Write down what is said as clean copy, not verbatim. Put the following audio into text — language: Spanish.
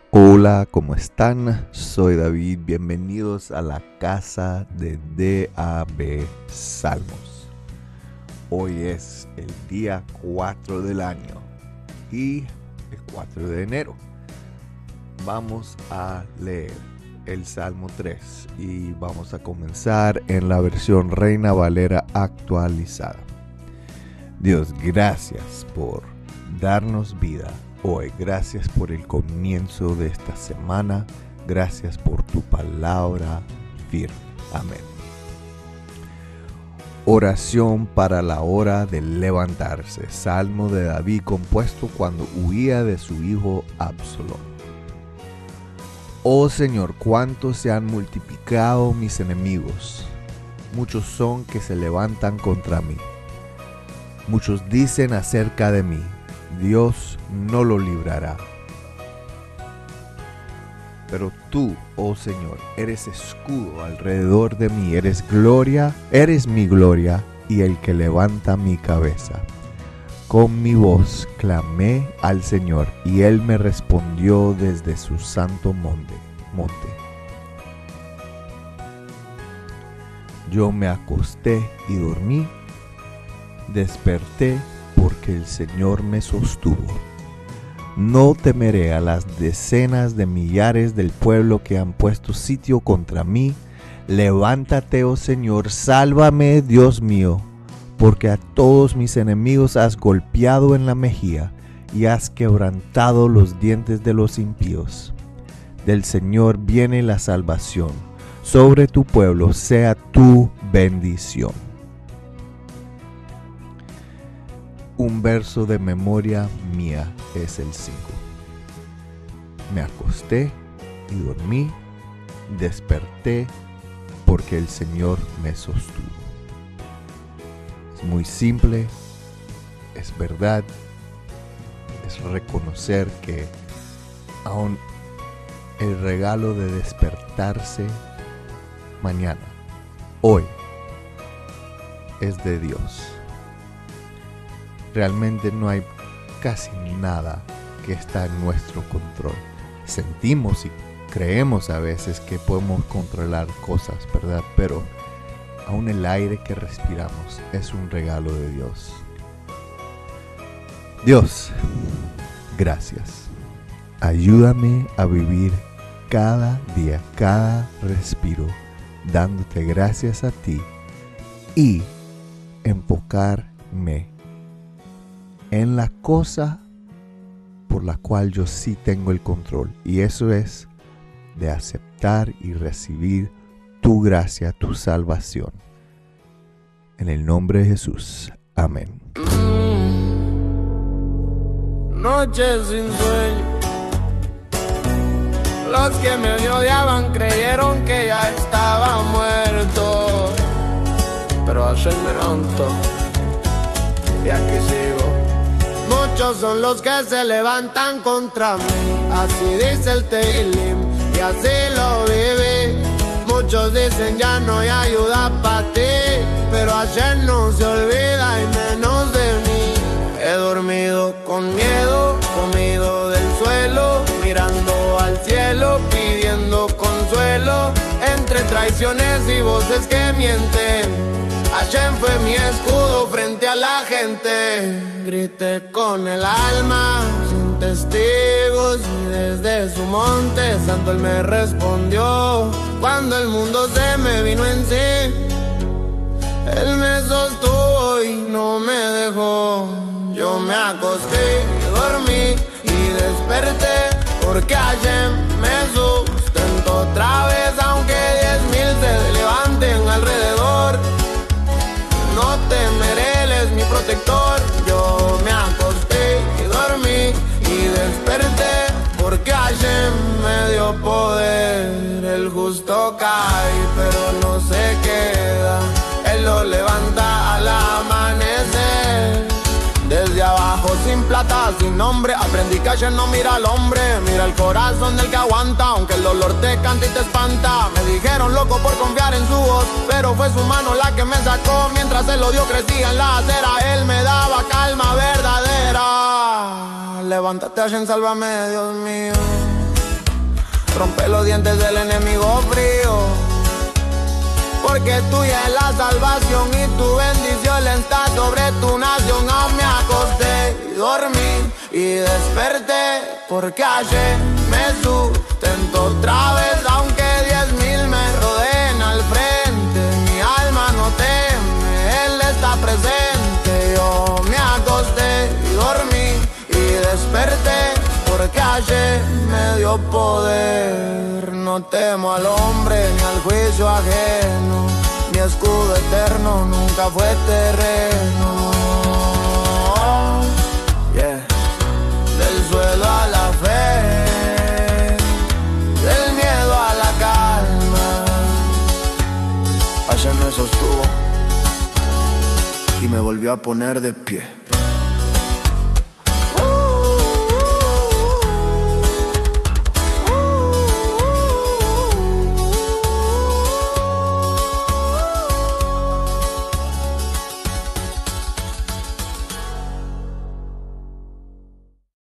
Hola, ¿cómo están? Soy David, bienvenidos a la casa de DAB Salmos. Hoy es el día 4 del año y el 4 de enero. Vamos a leer el Salmo 3 y vamos a comenzar en la versión Reina Valera actualizada. Dios, gracias por darnos vida hoy. Gracias por el comienzo de esta semana. Gracias por tu palabra firme. Amén. Oración para la hora de levantarse. Salmo de David compuesto cuando huía de su hijo Absalón. Oh Señor, cuánto se han multiplicado mis enemigos. Muchos son que se levantan contra mí. Muchos dicen acerca de mí: Dios no lo librará. Pero tú, oh Señor, eres escudo alrededor de mí, eres mi gloria y el que levanta mi cabeza. Con mi voz clamé al Señor y Él me respondió desde su santo monte. Yo me acosté y dormí, desperté porque el Señor me sostuvo. No temeré a las decenas de millares del pueblo que han puesto sitio contra mí. Levántate, oh Señor, sálvame, Dios mío, porque a todos mis enemigos has golpeado en la mejilla y has quebrantado los dientes de los impíos. Del Señor viene la salvación, sobre tu pueblo sea tu bendición. Un verso de memoria mía es el 5. Me acosté y dormí, desperté porque el Señor me sostuvo. Es muy simple, es verdad, es reconocer que aún el regalo de despertarse mañana, hoy, es de Dios. Realmente no hay casi nada que está en nuestro control. Sentimos y creemos a veces que podemos controlar cosas, ¿verdad? Pero aún el aire que respiramos es un regalo de Dios. Dios, gracias. Ayúdame a vivir cada día, cada respiro, dándote gracias a ti y enfocarme en la cosa por la cual yo sí tengo el control, y eso es de aceptar y recibir tu gracia, tu salvación. En el nombre de Jesús, amén. Noches sin sueño. Los que me odiaban creyeron que ya estaba muerto, pero ayer me levantó y aquí sigo. Muchos son los que se levantan contra mí, así dice el Teilim y así lo viví. Muchos dicen ya no hay ayuda para ti, pero ayer no se olvida y menos de mí. He dormido con miedo, comido del suelo, mirando al cielo, pidiendo consuelo, entre traiciones y voces que mienten. Hashem fue mi escudo frente a la gente. Grité con el alma, sin testigos, y desde su monte santo él me respondió. Cuando el mundo se me vino en sí, él me sostuvo y no me dejó. Yo me acosté y dormí y desperté porque Hashem me sustentó otra vez, aunque 10,000 se levanten alrededor. No temeré, él es mi protector. Yo me acosté y dormí y desperté porque Hashem me dio poder. El justo cae pero no se queda, él lo levanta al amanecer. Desde abajo sin plata, sin nombre, aprendí que ayer no mira al hombre, mira el corazón del que aguanta, aunque el dolor te canta y te espanta. Me dijeron loco por confiar en su voz, pero fue su mano la que me sacó. Mientras el odio crecía en la acera, él me daba calma verdadera. Levántate, Hashem, sálvame, Dios mío. rompe los dientes del enemigo frío. Porque tuya es la salvación y tu bendición está sobre tu nación. Aún me acosté y dormí y desperté, porque ayer me sustentó otra vez. Aunque 10,000 me rodeen al frente, mi alma no teme, Él está presente. Yo me acosté y dormí y desperté, porque ayer me dio poder. No temo al hombre ni al juicio ajeno, mi escudo eterno nunca fue terreno. Yeah. Del suelo a la fe, del miedo a la calma. Ayer me sostuvo y me volvió a poner de pie.